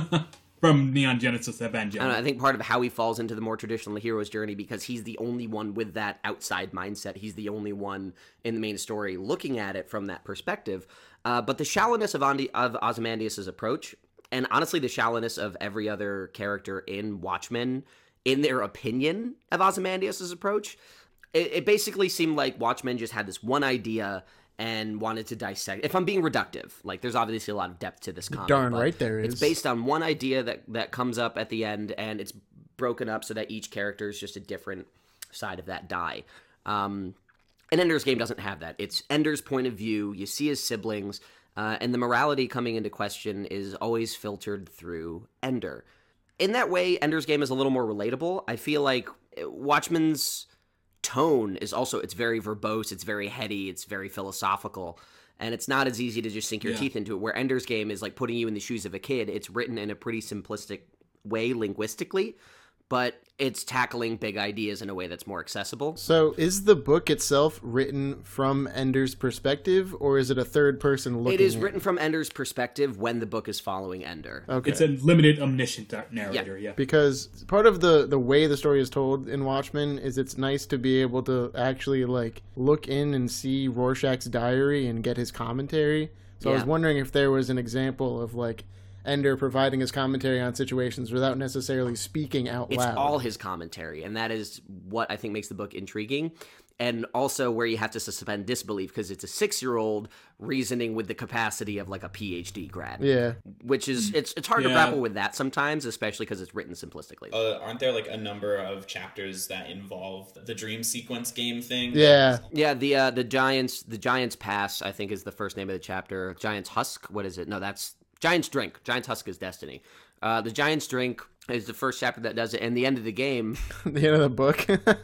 D: from Neon Genesis Evangelion.
A: I think part of how he falls into the more traditional hero's journey, because he's the only one with that outside mindset. He's the only one in the main story looking at it from that perspective. But the shallowness of Ozymandias' approach, and honestly the shallowness of every other character in Watchmen, in their opinion of Ozymandias' approach, it basically seemed like Watchmen just had this one idea and wanted to dissect. If I'm being reductive, like, there's obviously a lot of depth to this comic.
B: Darn right there is.
A: It's based on one idea that comes up at the end, and it's broken up so that each character is just a different side of that die. And Ender's Game doesn't have that. It's Ender's point of view. You see his siblings, and the morality coming into question is always filtered through Ender. In that way, Ender's Game is a little more relatable. I feel like Watchmen's tone is also, it's very verbose, it's very heady, it's very philosophical, and it's not as easy to just sink your teeth into it, where Ender's Game is like putting you in the shoes of a kid. It's written in a pretty simplistic way linguistically, but it's tackling big ideas in a way that's more accessible.
B: So is the book itself written from Ender's perspective, or is it a third person looking?
A: It is written from Ender's perspective when the book is following Ender.
B: Okay.
D: It's a limited omniscient narrator, yeah.
B: Because part of the way the story is told in Watchmen is it's nice to be able to actually like look in and see Rorschach's diary and get his commentary. So I was wondering if there was an example of like Ender providing his commentary on situations without necessarily speaking out loud.
A: It's all his commentary, and that is what I think makes the book intriguing, and also where you have to suspend disbelief, because it's a 6-year-old reasoning with the capacity of like a PhD grad.
B: Yeah.
A: Which is, it's hard to grapple with that sometimes, especially because it's written simplistically.
C: Aren't there like a number of chapters that involve the dream sequence game thing?
B: Yeah.
A: Yeah, the Giant's Pass, I think, is the first name of the chapter. Giant's Husk, what is it? No, that's Giant's Drink. Giant's Husk is Destiny. The Giant's Drink is the first chapter that does it, and the end of the game.
B: The end of the book.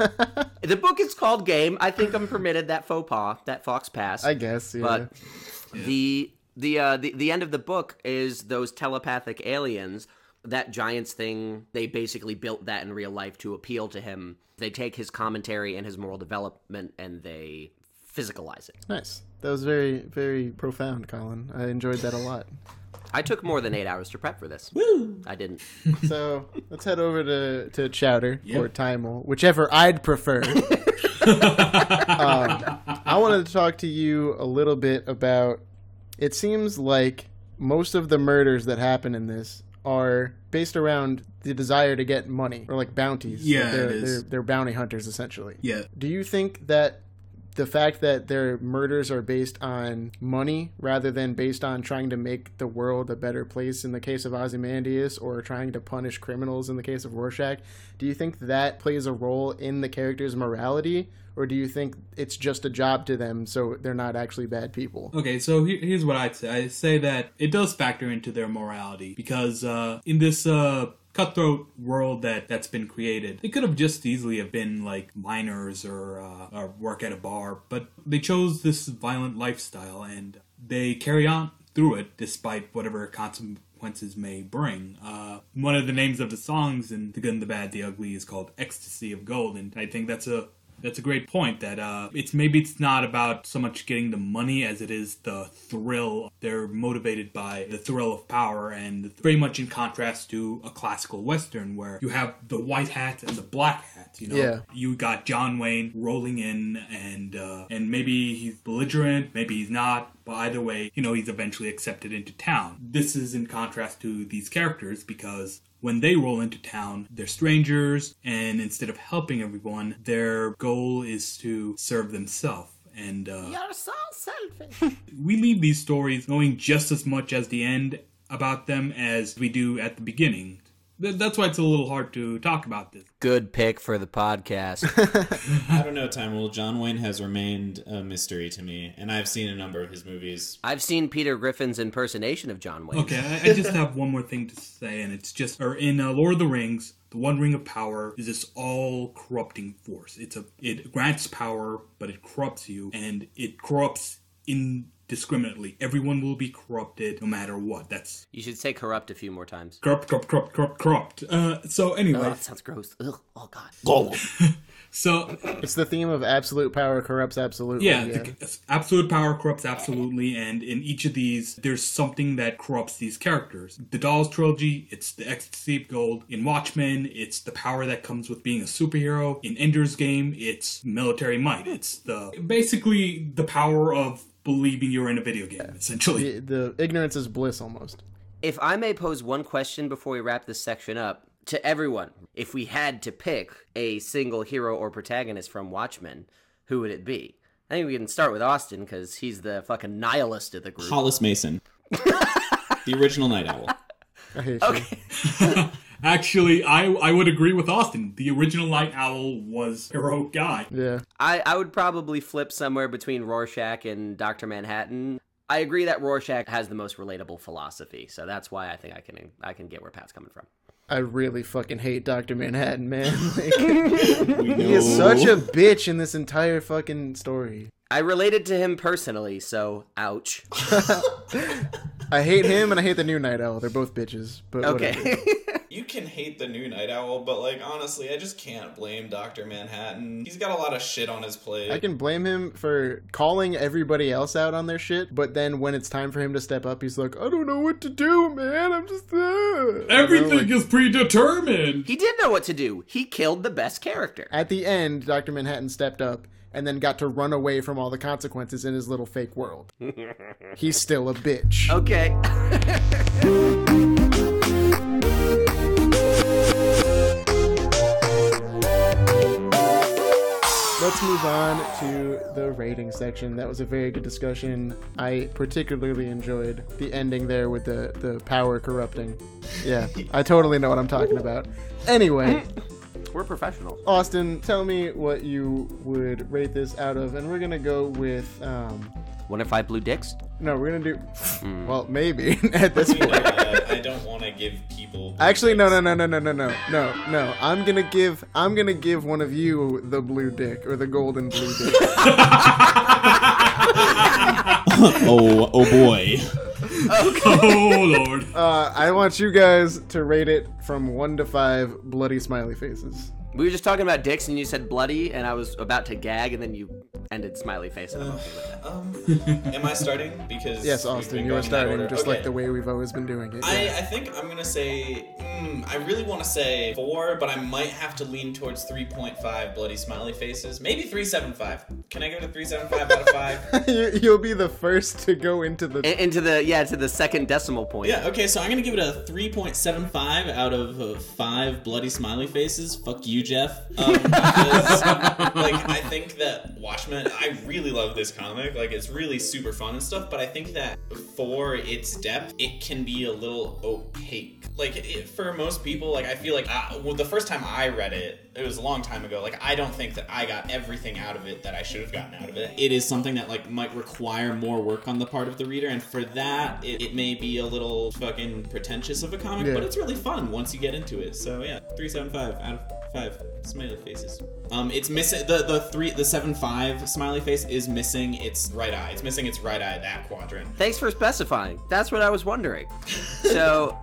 A: The book is called Game. I think I'm permitted that faux pas, that Fox Pass.
B: I guess, yeah.
A: But the end of the book is those telepathic aliens. That Giants thing, they basically built that in real life to appeal to him. They take his commentary and his moral development and they physicalize it.
B: Nice. That was very, very profound, Colin. I enjoyed that a lot.
A: I took more than 8 hours to prep for this.
N: Woo!
A: I didn't.
B: So let's head over to Chowder or Timel, whichever I'd prefer. I wanted to talk to you a little bit about, it seems like most of the murders that happen in this are based around the desire to get money, or like bounties.
D: Yeah,
B: like they're bounty hunters, essentially.
D: Yeah.
B: Do you think that the fact that their murders are based on money rather than based on trying to make the world a better place in the case of Ozymandias, or trying to punish criminals in the case of Rorschach, do you think that plays a role in the character's morality? Or do you think it's just a job to them, so they're not actually bad people?
D: Okay, so here's what I'd say. I'd say that it does factor into their morality, because in this cutthroat world that's been created, they could have just easily have been like miners or work at a bar, but they chose this violent lifestyle, and they carry on through it despite whatever consequences may bring. One of the names of the songs in The Good and the Bad, the Ugly is called Ecstasy of Gold, and I think that's a great point, that it's not about so much getting the money as it is the thrill. They're motivated by the thrill of power, and very much in contrast to a classical Western where you have the white hat and the black hat, you know?
B: Yeah.
D: You got John Wayne rolling in, and maybe he's belligerent, maybe he's not, but either way, he's eventually accepted into town. This is in contrast to these characters, because when they roll into town, they're strangers, and instead of helping everyone, their goal is to serve themselves. And
A: you're so selfish.
D: We leave these stories knowing just as much as the end about them as we do at the beginning. That's why it's a little hard to talk about this.
A: Good pick for the podcast.
C: I don't know, Time Will. John Wayne has remained a mystery to me, and I've seen a number of his movies.
A: I've seen Peter Griffin's impersonation of John Wayne.
D: Okay, I just have one more thing to say, and it's just, in Lord of the Rings, the One Ring of Power is this all-corrupting force. It grants power, but it corrupts you, and it corrupts indiscriminately. Everyone will be corrupted no matter what.
A: You should say corrupt a few more times.
D: Corrupt. So anyway.
A: Oh, that sounds gross. Ugh. Oh, God.
D: So
B: it's the theme of absolute power corrupts absolutely.
D: Yeah. Absolute power corrupts absolutely, and in each of these, there's something that corrupts these characters. The Dolls trilogy, it's the Ecstasy of Gold. In Watchmen, it's the power that comes with being a superhero. In Ender's Game, it's military might. It's basically the power of believing you're in a video game, essentially.
B: The ignorance is bliss, almost.
A: If I may pose one question before we wrap this section up, to everyone, if we had to pick a single hero or protagonist from Watchmen, who would it be? I think we can start with Austin, because he's the fucking nihilist of the group.
C: Hollis Mason. The original Night Owl.
B: I hate
A: you.
D: Actually, I would agree with Austin. The original Night Owl was a heroic guy.
B: Yeah.
A: I would probably flip somewhere between Rorschach and Dr. Manhattan. I agree that Rorschach has the most relatable philosophy, so that's why I think I can get where Pat's coming from.
B: I really fucking hate Dr. Manhattan, man. He is such a bitch in this entire fucking story.
A: I related to him personally, so ouch.
B: I hate him and I hate the new Night Owl. They're both bitches, but
A: okay.
C: You can hate the new Night Owl, but honestly, I just can't blame Dr. Manhattan. He's got a lot of shit on his plate.
B: I can blame him for calling everybody else out on their shit, but then when it's time for him to step up, he's like, I don't know what to do, man. I'm just
D: everything is predetermined.
A: He did know what to do. He killed the best character.
B: At the end, Dr. Manhattan stepped up and then got to run away from all the consequences in his little fake world. He's still a bitch.
A: Okay.
B: Let's move on to the rating section. That was a very good discussion. I particularly enjoyed the ending there with the power corrupting. Yeah, I totally know what I'm talking about. Anyway.
A: We're professionals.
B: Austin, tell me what you would rate this out of, and we're going to go with...
A: 1 in 5 blue dicks?
B: No, we're going to do... Well, maybe at this point.
C: I don't want to give people...
B: Actually, no. I'm going to give one of you the blue dick, or the golden blue dick.
C: Oh boy.
A: Okay.
D: Oh, Lord.
B: I want you guys to rate it from 1 to 5 bloody smiley faces.
A: We were just talking about dicks, and you said bloody, and I was about to gag, and then you ended smiley face, and I'm okay with
C: that. Am I starting? Because
B: yes, Austin, you are starting, just like the way we've always been doing it.
C: I think I'm going to say I really want to say 4, but I might have to lean towards 3.5 bloody smiley faces. Maybe 3.75. Can I give it a 3.75 out of 5?
B: You'll be the first to go into the
A: to the second decimal point.
C: Yeah, okay, so I'm gonna give it a 3.75 out of 5 bloody smiley faces. Fuck you, Jeff. Because, I think that Watchmen, I really love this comic. It's really super fun and stuff, but I think that for its depth, it can be a little opaque. For most people, I feel like the first time I read it, it was a long time ago. I don't think that I got everything out of it that I should have gotten out of it. It is something that might require more work on the part of the reader, and for that, it may be a little fucking pretentious of a comic, but it's really fun once you get into it. So yeah, 3.75 out of 5 smiley faces. It's missing the 7.5 smiley face is missing its right eye. It's missing its right eye, that quadrant.
A: Thanks for specifying. That's what I was wondering. So.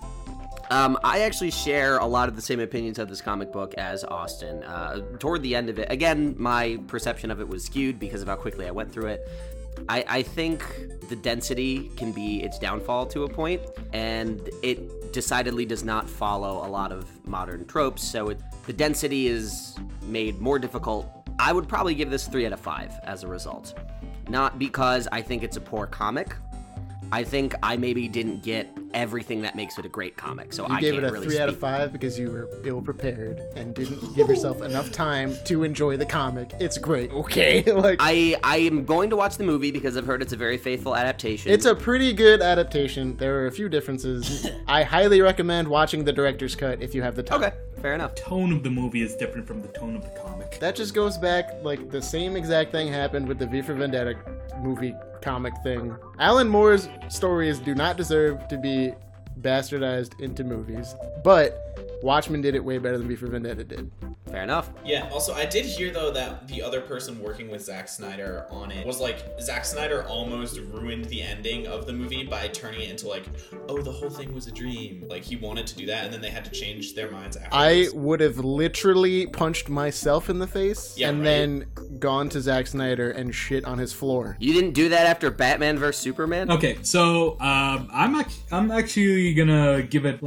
A: I actually share a lot of the same opinions of this comic book as Austin. Toward the end of it, again, my perception of it was skewed because of how quickly I went through it. I think the density can be its downfall to a point, and it decidedly does not follow a lot of modern tropes, so the density is made more difficult. I would probably give this 3 out of 5 as a result. Not because I think it's a poor comic. I think I maybe didn't get everything that makes it a great comic, so I can't really
B: You gave it a 3 out of 5 because you were ill-prepared and didn't give yourself enough time to enjoy the comic. It's great, okay?
A: I am going to watch the movie because I've heard it's a very faithful adaptation.
B: It's a pretty good adaptation. There are a few differences. I highly recommend watching the director's cut if you have the time.
A: Okay, fair enough.
D: The tone of the movie is different from the tone of the comic.
B: That just goes back, the same exact thing happened with the V for Vendetta movie comic thing. Alan Moore's stories do not deserve to be bastardized into movies, but Watchmen did it way better than V for Vendetta did.
A: Fair enough.
C: Yeah, also, I did hear, though, that the other person working with Zack Snyder on it was Zack Snyder almost ruined the ending of the movie by turning it into oh, the whole thing was a dream. He wanted to do that, and then they had to change their minds afterwards.
B: I would have literally punched myself in the face then gone to Zack Snyder and shit on his floor.
A: You didn't do that after Batman vs Superman?
D: Okay, so I'm actually gonna give it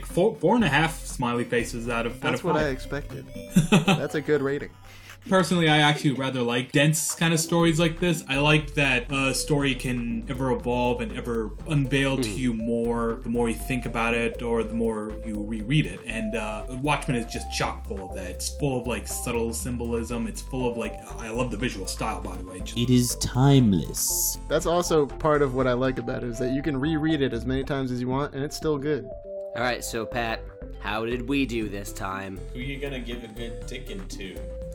D: 4.5 smiley faces out of 5.
B: That's what I expected. That's a good rating.
D: Personally, I actually rather like dense kind of stories like this. I like that a story can ever evolve and ever unveil to you more the more you think about it or the more you reread it. And Watchmen is just chock full of that. It's full of subtle symbolism. It's full of I love the visual style, by the way.
C: It is timeless.
B: That's also part of what I like about it, is that you can reread it as many times as you want and it's still good.
A: All right, so Pat, how did we do this time?
C: Who are you gonna give a good ticking to?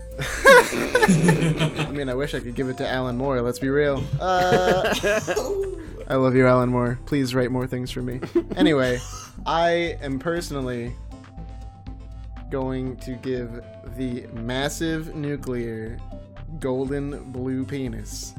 B: I mean, I wish I could give it to Alan Moore, let's be real. I love you, Alan Moore. Please write more things for me. Anyway, I am personally going to give the massive nuclear golden blue penis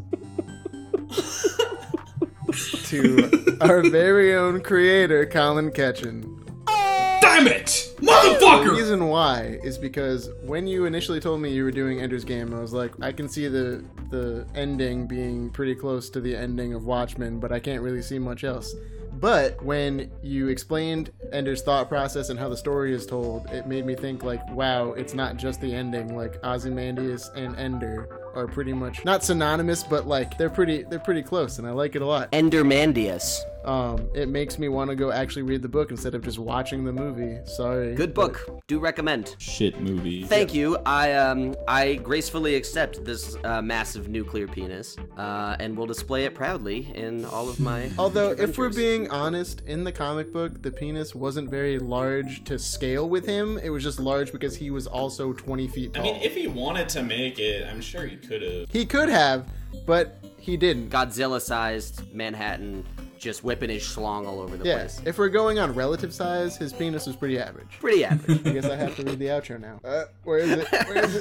B: to our very own creator, Colin Ketchen.
D: Damn it! Motherfucker!
B: The reason why is because when you initially told me you were doing Ender's Game, I was like, I can see the ending being pretty close to the ending of Watchmen, but I can't really see much else. But when you explained Ender's thought process and how the story is told, it made me think wow, it's not just the ending. Ozymandias and Ender are pretty much not synonymous, but they're pretty close, and I like it a lot.
A: Endermandius.
B: It makes me want to go actually read the book instead of just watching the movie. Sorry.
A: Good book. Do recommend.
C: Shit movie.
A: Thank you. I gracefully accept this massive nuclear penis, and will display it proudly in all of my
B: Although,
A: adventures.
B: if we're being honest, in the comic book, the penis wasn't very large to scale with him. It was just large because he was also 20 feet tall.
C: I mean, if he wanted to make it, I'm sure he could have.
B: He could have, but he didn't.
A: Godzilla-sized Manhattan just whipping his schlong all over the place.
B: If we're going on relative size, his penis was pretty average.
A: Pretty average.
B: I guess I have to read the outro now. Where is it?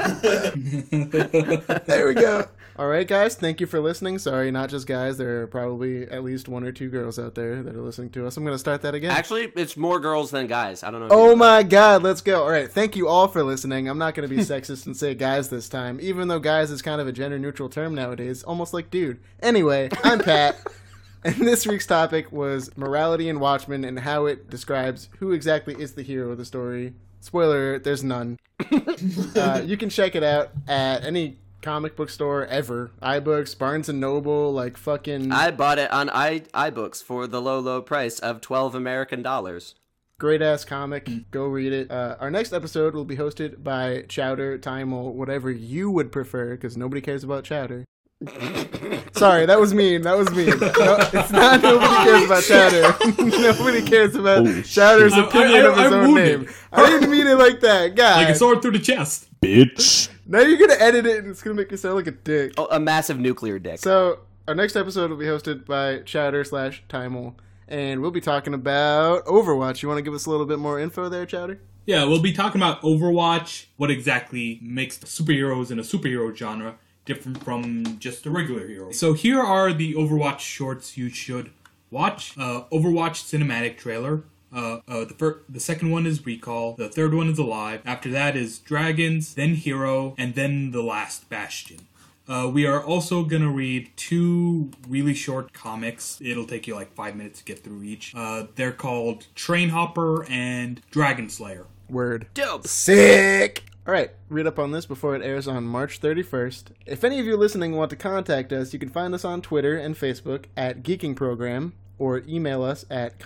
B: There we go. All right, guys. Thank you for listening. Sorry, not just guys. There are probably at least 1 or 2 girls out there that are listening to us. I'm going to start that again.
A: Actually, it's more girls than guys. I don't know.
B: Oh my God. Let's go. All right. Thank you all for listening. I'm not going to be sexist and say guys this time, even though guys is kind of a gender neutral term nowadays, almost like dude. Anyway, I'm Pat. And this week's topic was morality in Watchmen and how it describes who exactly is the hero of the story. Spoiler alert, there's none. You can check it out at any comic book store ever. iBooks, Barnes & Noble, like fucking...
A: I bought it on iBooks for the low price of $12 American dollars.
B: Great ass comic. Go read it. Our next episode will be hosted by Chowder, Timel, whatever you would prefer, because nobody cares about Chowder. Sorry, that was mean. No, it's not nobody cares about Chowder. Nobody cares about Chowder's opinion of his own name. I didn't mean it like that. God.
D: Like a sword through the chest.
N: Bitch.
B: Now you're going to edit it and it's going to make you sound like a dick.
A: Oh, a massive nuclear dick.
B: So, our next episode will be hosted by Chowder/Timel. And we'll be talking about Overwatch. You want to give us a little bit more info there, Chowder?
D: Yeah, we'll be talking about Overwatch, what exactly makes superheroes in a superhero genre different from just a regular hero. So here are the Overwatch shorts you should watch. Overwatch cinematic trailer. The second one is Recall. The third one is Alive. After that is Dragons, then Hero, and then The Last Bastion. We are also going to read 2 really short comics. It'll take you like 5 minutes to get through each. They're called Train Hopper and Dragon Slayer.
B: Word.
A: Dope.
B: Sick. All right, read up on this before it airs on March 31st. If any of you listening want to contact us, you can find us on Twitter and Facebook at Geeking Program or email us at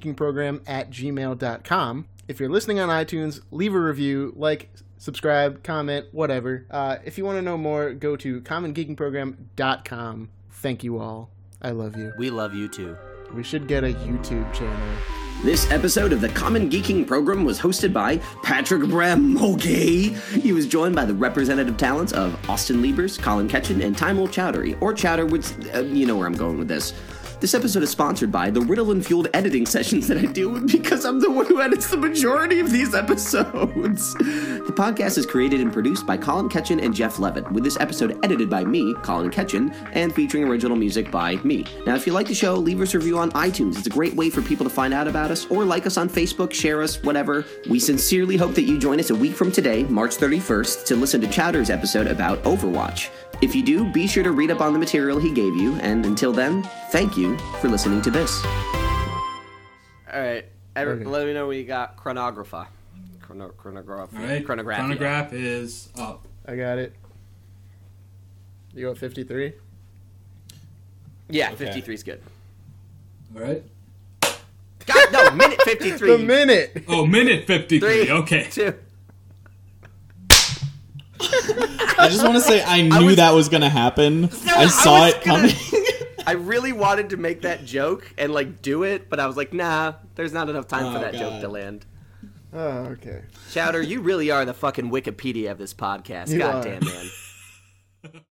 B: commongeekingprogram@gmail.com. If you're listening on iTunes, leave a review, like, subscribe, comment, whatever. If you want to know more, go to commongeekingprogram.com. Thank you all. I love you.
A: We love you too.
B: We should get a YouTube channel.
A: This episode of the Common Geeking Program was hosted by Patrick Bramoge. He was joined by the representative talents of Austin Liebers, Colin Ketchen, and Timel Chowdhury, or Chowder would... you know where I'm going with this. This episode is sponsored by the Ritalin-fueled editing sessions that I deal with because I'm the one who edits the majority of these episodes. The podcast is created and produced by Colin Ketchen and Jeff Levitt, with this episode edited by me, Colin Ketchen, and featuring original music by me. Now, if you like the show, leave us a review on iTunes. It's a great way for people to find out about us, or like us on Facebook, share us, whatever. We sincerely hope that you join us a week from today, March 31st, to listen to Chowder's episode about Overwatch. If you do, be sure to read up on the material he gave you, and until then, thank you for listening to this. All right, let me know when you got Chronographer. Chronograph.
D: All right, Chronograph is up.
B: I got it. You go 53?
A: Yeah, okay. 53 is good.
D: All right.
A: God, no, minute 53.
B: The minute.
D: Oh, minute 53.
A: 3,
D: okay.
A: 2.
C: I just want to say I knew that was going to happen. No, I saw it coming.
A: I really wanted to make that joke and like do it, but I was like, nah, there's not enough time for that joke to land.
B: Oh, okay.
A: Chowder, you really are the fucking Wikipedia of this podcast. God damn, man.